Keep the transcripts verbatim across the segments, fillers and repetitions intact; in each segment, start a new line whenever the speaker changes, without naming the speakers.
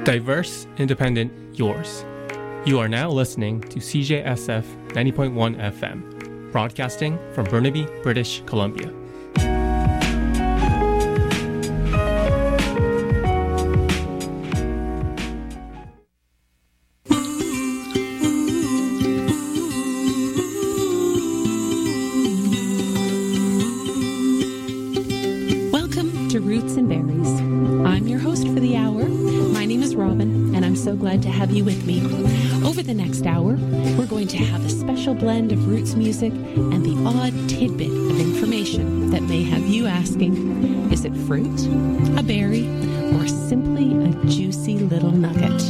Diverse, independent, yours. You are now listening to C J S F ninety point one F M, broadcasting from Burnaby, British Columbia.
Welcome to Roots and Berries. I'm your host for the hour. My name is Robin, and I'm so glad to have you with me. Over the next hour, we're going to have a special blend of roots music and the odd tidbit of information that may have you asking, is it fruit, a berry, or simply a juicy little nugget?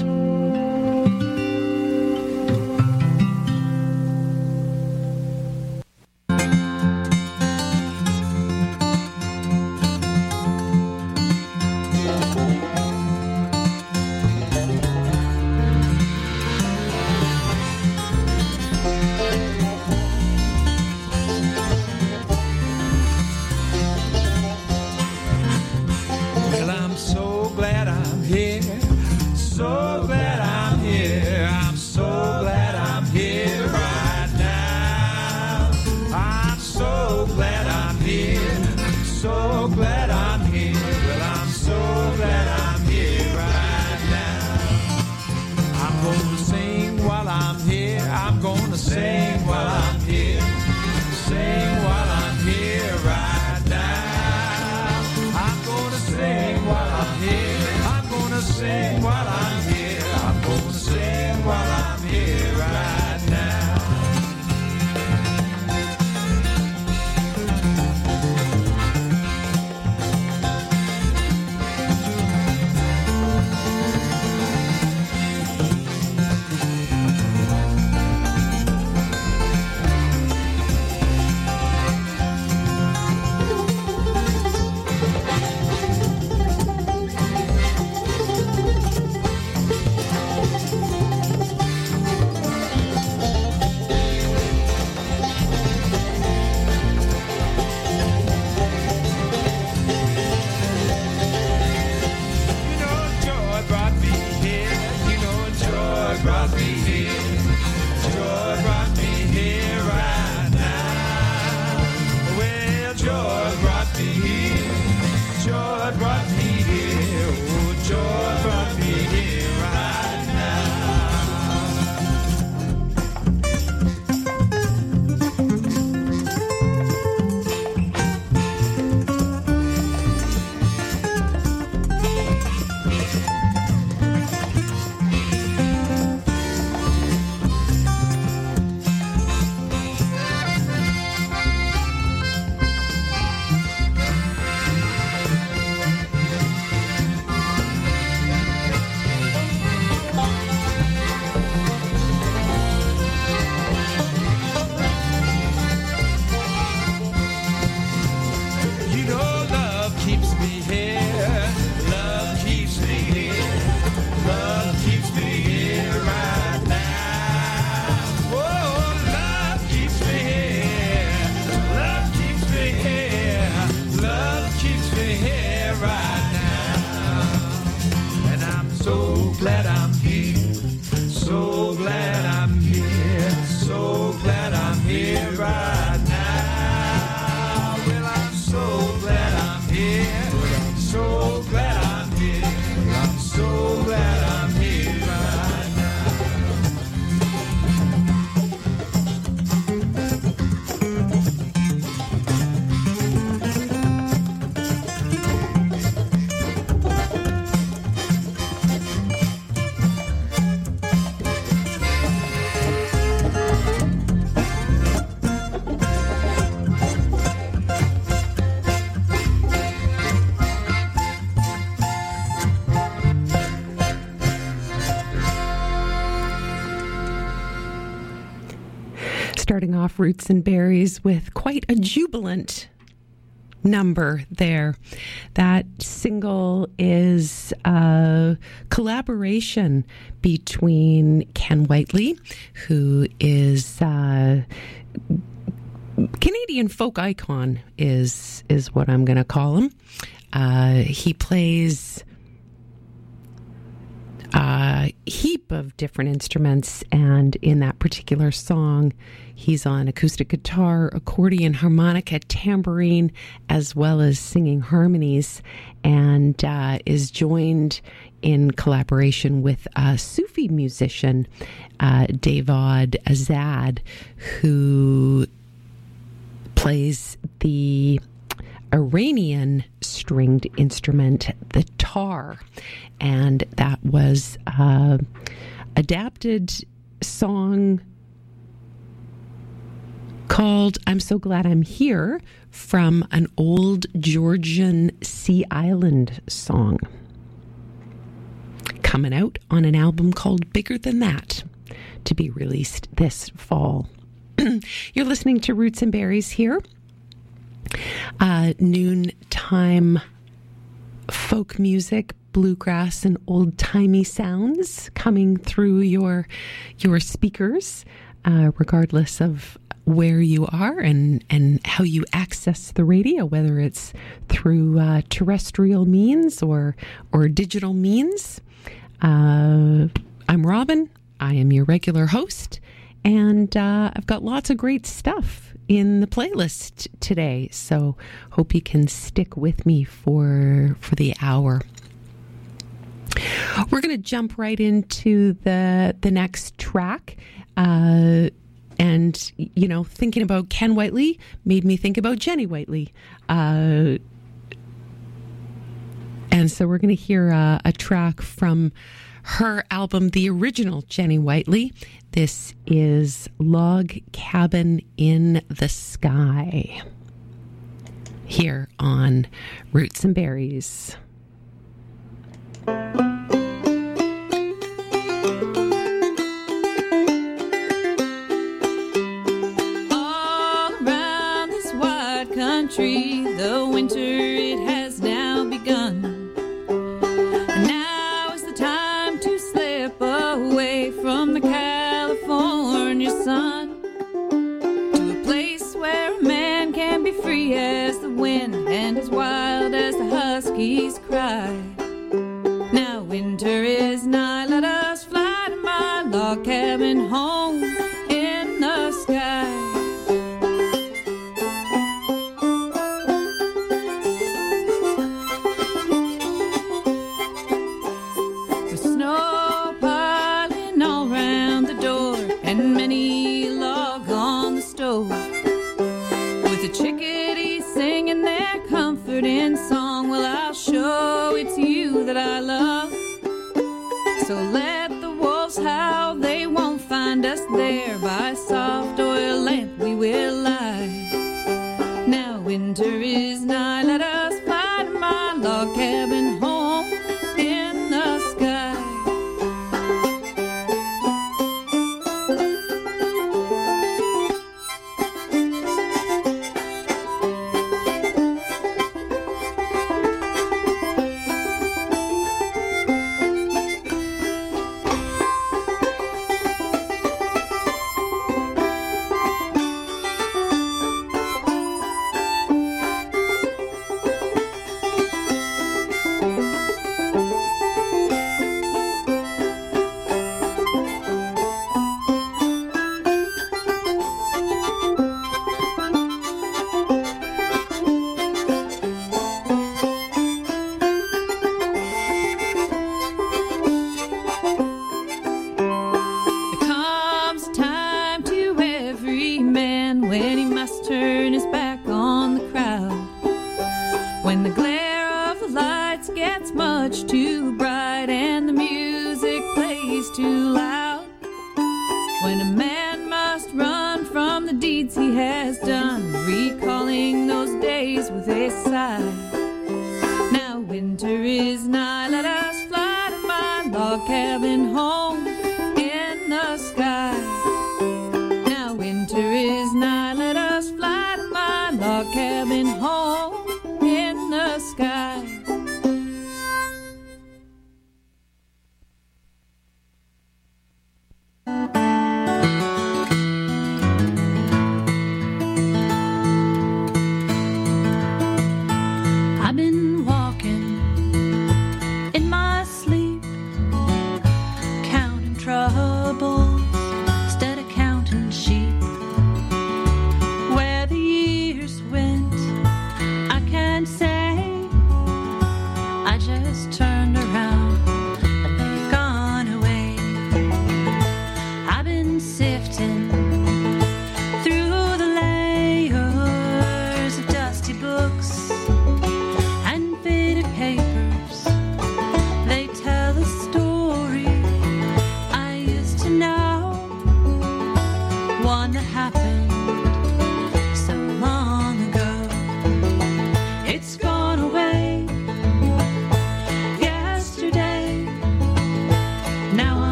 Starting off Roots and Berries with quite a jubilant number there. That single is a collaboration between Ken Whiteley, who is uh, Canadian folk icon, is is what I'm going to call him. Uh, he plays heap of different instruments, and in that particular song, he's on acoustic guitar, accordion, harmonica, tambourine, as well as singing harmonies, and uh, is joined in collaboration with a Sufi musician, uh, Davad Azad, who plays the Iranian stringed instrument, the tar. And that was uh, adapted song called I'm So Glad I'm Here from an old Georgian Sea Island song, coming out on an album called Bigger Than That, to be released this fall. You're listening to Roots and Berries here. Uh, noontime folk music, bluegrass, and old-timey sounds coming through your your speakers, uh, regardless of where you are and, and how you access the radio, whether it's through uh, terrestrial means or or digital means. Uh, I'm Robin. I am your regular host, and uh, I've got lots of great stuff in the playlist today, so hope you can stick with me for for the hour. We're going to jump right into the the next track, uh, and you know, thinking about Ken Whiteley made me think about Jenny Whiteley, uh, and so we're going to hear uh, a track from her album, the original Jenny Whiteley. This is Log Cabin in the Sky, here on Roots and Berries.
All around this wide country, the winter, it has now begun. And now is the time to slip away from the California sun to a place where a man can be free as the wind and as wild as the huskies cry. Now winter is nigh, let us fly to my log cabin home in the sky. The snow piling all round the door and many log on the stove, with the chickadees singing their comforting song. Well, I'll show it's you that I love, so let the wolves howl, they won't find us there. By a soft oil lamp we will lie. Now winter is nigh, let us fly to my log cabin home in the sky.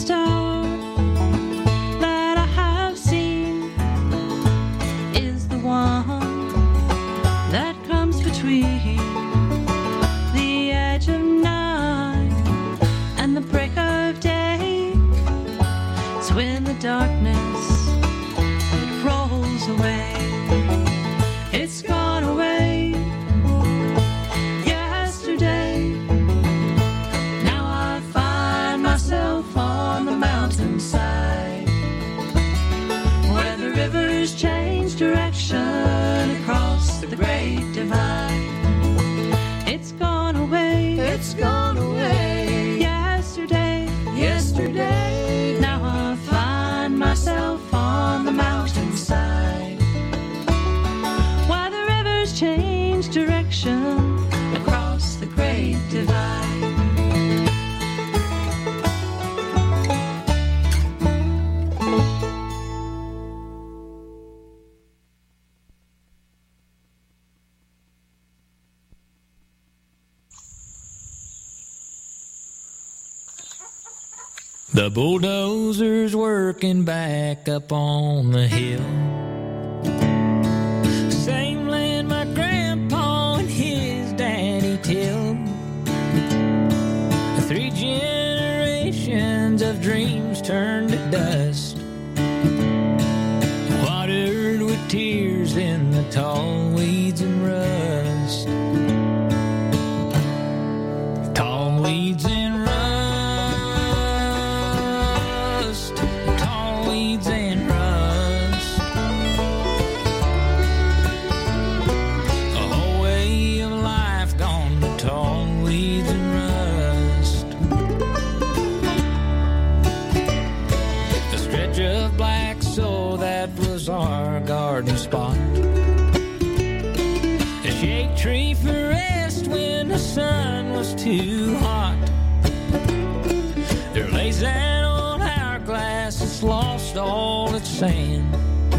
star that I have seen is the one that comes between the edge of night and the break of day. It's when the darkness, it rolls away. It's gone away yesterday. Now I find myself on the mountainside where the rivers change direction across the great divide. It's gone away. It's gone away yesterday. Yesterday. Now I find myself on the mountainside change direction across the great divide.
The bulldozer's working back up on the hill. Three generations of dreams turned to dust, watered with tears in the tall weeds and rust. Tall weeds and rust, tall weeds and rust. A whole way of life gone to tall weeds and rust. Of black soul that was our garden spot, a shade tree for rest when the sun was too hot. There lays that old hourglass that's lost all its sand,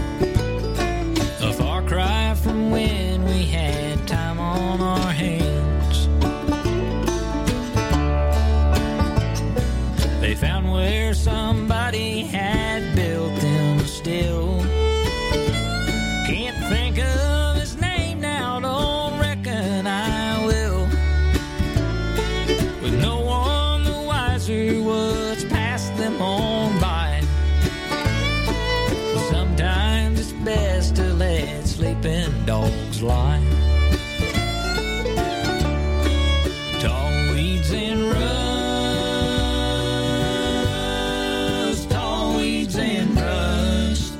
a far cry from when we had time on our hands. They found where somebody had built them still. Can't think of his name now, don't reckon I will. With no one the wiser what's passed them on by. Sometimes it's best to let sleeping dogs lie. Tall weeds and rust, and rust.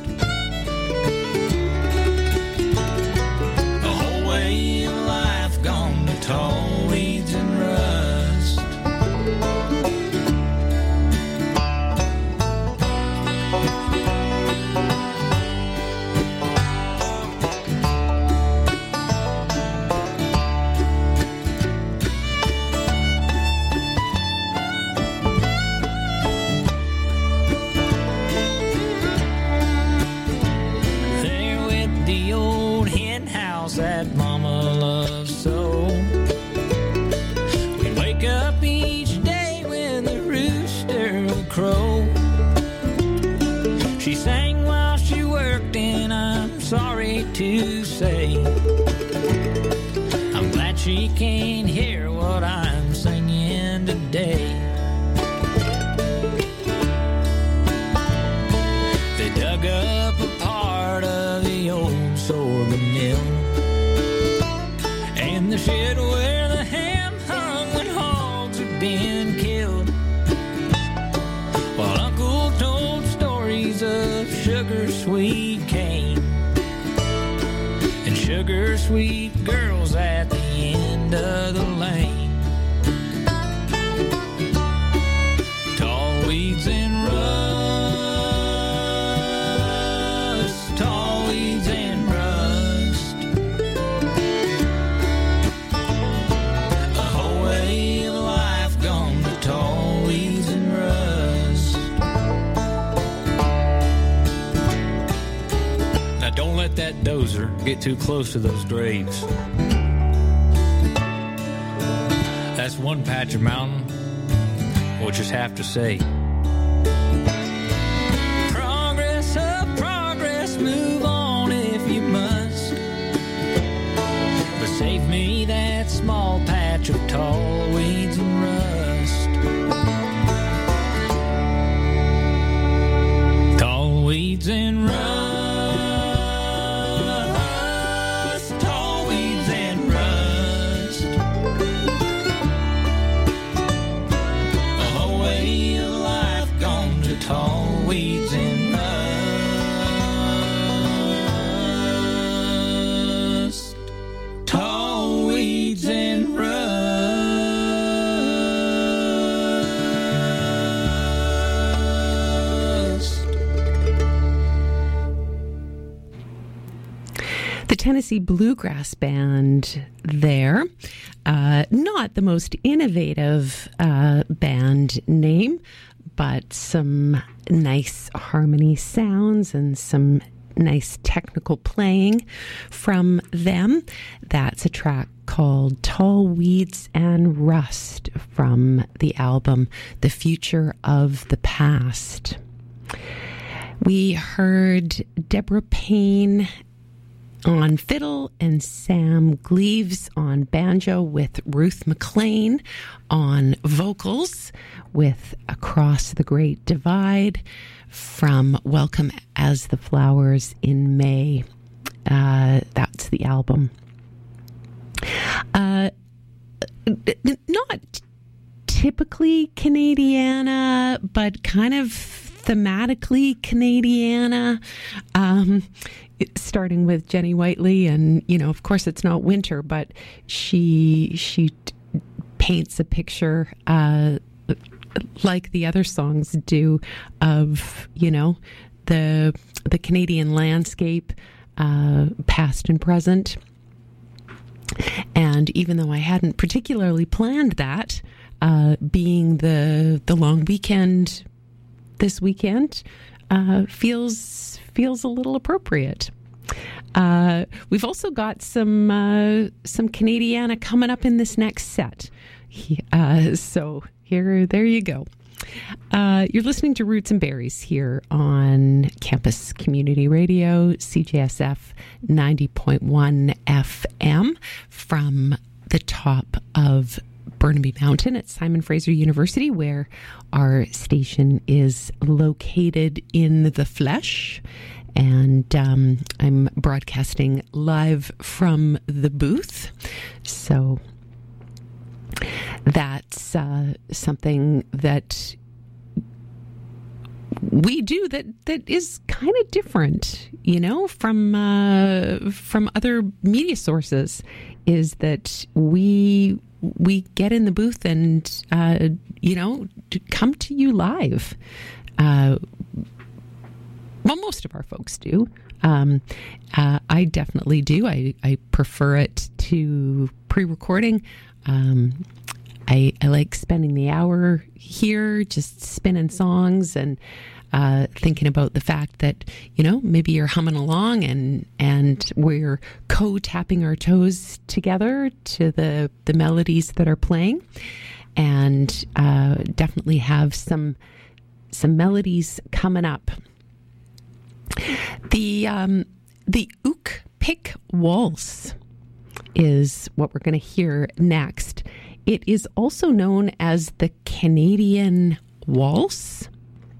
A whole way of life gone to tall weeds and rust. That mama loves so. We wake up each day when the rooster would crow. She sang while she worked, and I'm sorry to say I'm glad she can't hear what I'm singing today. They dug up a part of the old sorghum mill, the shed where the ham hung when hogs had been killed, while Uncle told stories of sugar-sweet cane and sugar-sweet girls at the end of the lane. Tall weeds and rust, tall weeds and rust. Don't let that dozer get too close to those graves. That's one patch of mountain we'll just have to say just move on if you must. But save me that small patch of tall weeds and rust. Tall weeds and rust. Tall weeds and rust. A whole way of life gone to tall weeds and rust. Tall weeds and rust.
The Tennessee Bluegrass Band there. Uh, not the most innovative uh, band name, but some nice harmony sounds and some nice technical playing from them. That's a track called Tall Weeds and Rust from the album The Future of the Past. We heard Deborah Payne on fiddle and Sam Gleaves on banjo with Ruth McLean on vocals with Across the Great Divide from Welcome as the Flowers in May. Uh, that's the album. Uh, not typically Canadiana, but kind of thematically Canadiana. Um, starting with Jenny Whiteley, and you know, of course, it's not winter, but she she t- paints a picture uh, like the other songs do of, you know, the the Canadian landscape, uh, past and present. And even though I hadn't particularly planned that, uh, being the the long weekend this weekend, uh, feels feels a little appropriate. Uh, we've also got some uh, some Canadiana coming up in this next set. Uh, so here, there you go. Uh, you're listening to Roots and Berries here on Campus Community Radio, C J S F ninety point one F M from the top of Burnaby Mountain at Simon Fraser University, where our station is located in the flesh. And um, I'm broadcasting live from the booth. So that's uh, something that we do that that is kind of different, you know, from uh, from other media sources, is that we we get in the booth and uh, you know, to come to you live. Uh, well, most of our folks do. Um, uh, I definitely do. I, I prefer it to pre-recording. Um, I, I like spending the hour here just spinning songs and uh, thinking about the fact that, you know, maybe you're humming along and and we're co-tapping our toes together to the, the melodies that are playing, and uh, definitely have some some melodies coming up. The um, the Ook Pick Waltz is what we're going to hear next. It is also known as the Canadian Waltz.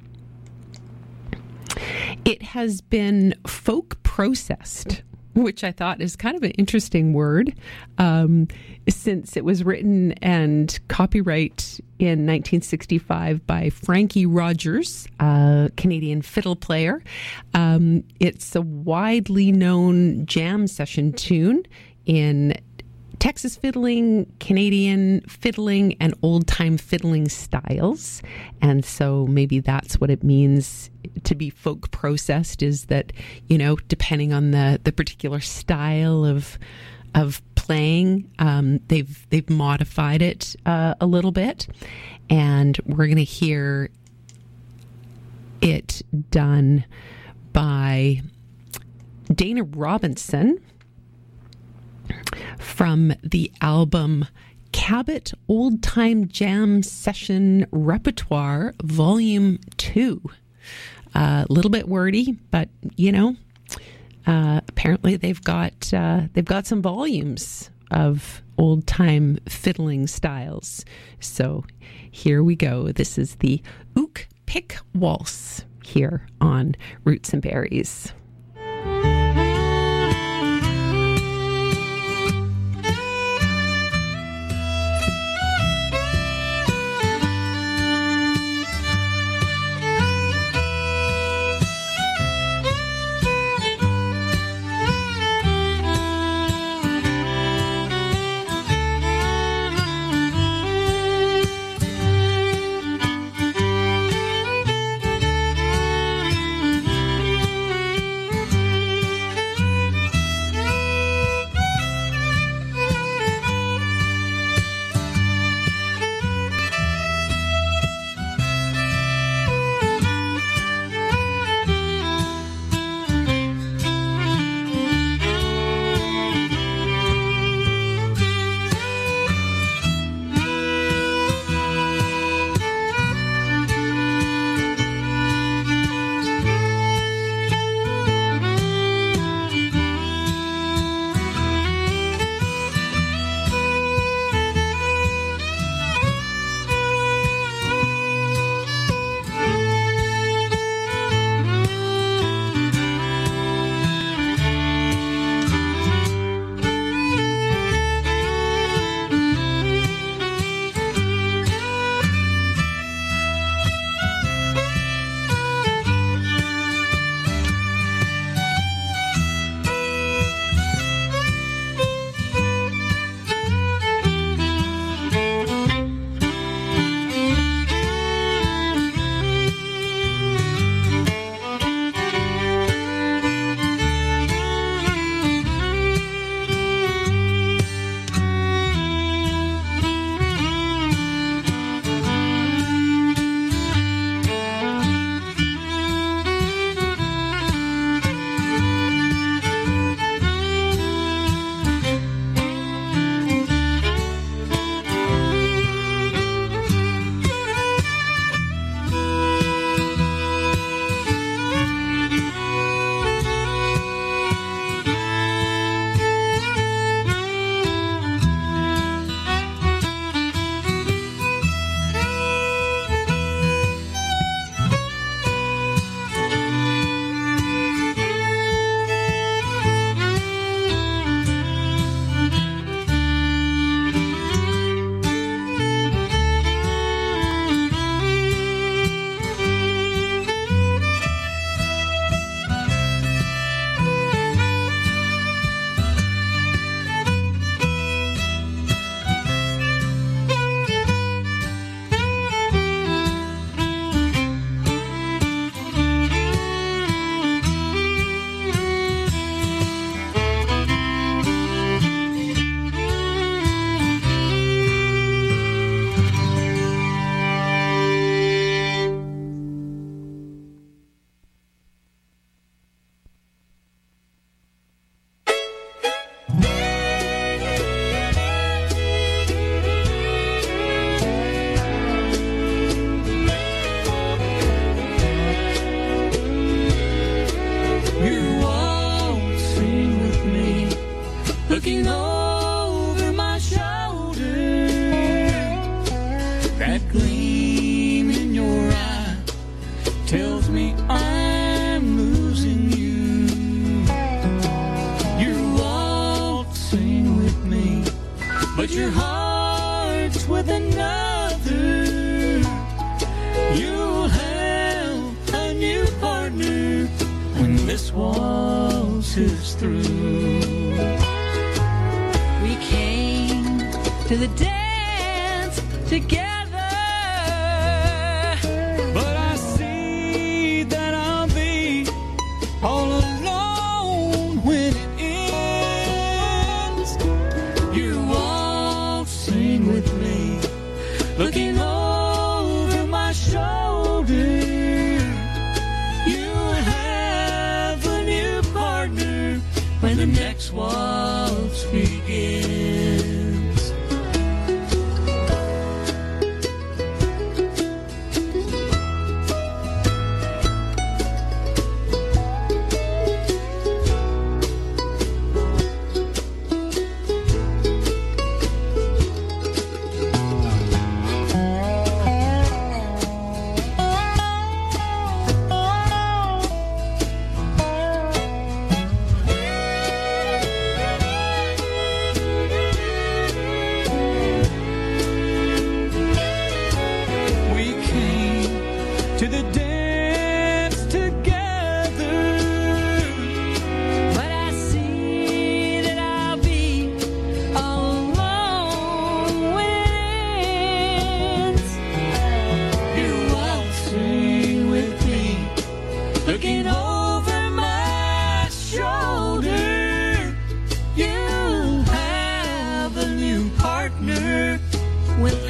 It has been folk processed, which I thought is kind of an interesting word, um, since it was written and copyright in nineteen sixty-five by Frankie Rogers, a Canadian fiddle player. Um, it's a widely known jam session tune in Texas fiddling, Canadian fiddling, and old-time fiddling styles. And so maybe that's what it means to be folk processed, is that, you know, depending on the, the particular style of of playing, um, they've they've modified it uh, a little bit. And we're going to hear it done by Dana Robinson from the album Cabot Old Time Jam Session Repertoire Volume two. A uh, little bit wordy, but, you know, uh, apparently they've got uh, they've got some volumes of old time fiddling styles. So here we go. This is the Ook Pick Waltz here on Roots and Berries.
but your heart's with another. You'll have a new partner when this waltz is through.
We came to the dance together.
All alone when it ends. You won't sing with me, looking over my shoulder. You'll have a new partner when the next waltz begins.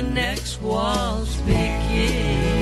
next waltz begins.